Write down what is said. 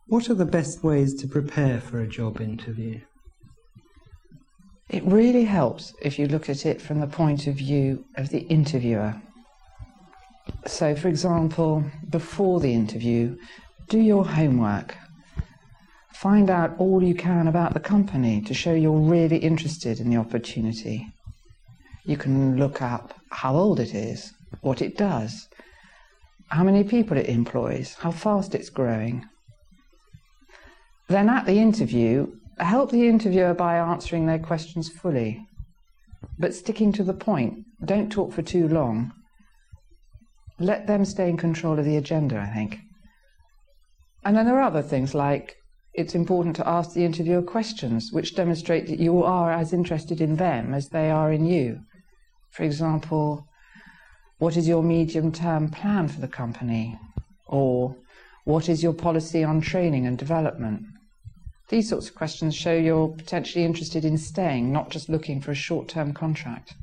What are the best ways to prepare for a job interview? It really helps if you look at it from the point of view of the interviewer. So, for example, before the interview, do your homework. Find out all you can about the company to show you're really interested in the opportunity. You can look up how old it is, what it does, how many people it employs, how fast it's growing. Then at the interview, help the interviewer by answering their questions fully, but sticking to the point. Don't talk for too long. Let them stay in control of the agenda, I think. And then there are other things like it's important to ask the interviewer questions which demonstrate that you are as interested in them as they are in you. For example, what is your medium-term plan for the company? Or what is your policy on training and development? These sorts of questions show you're potentially interested in staying, not just looking for a short-term contract.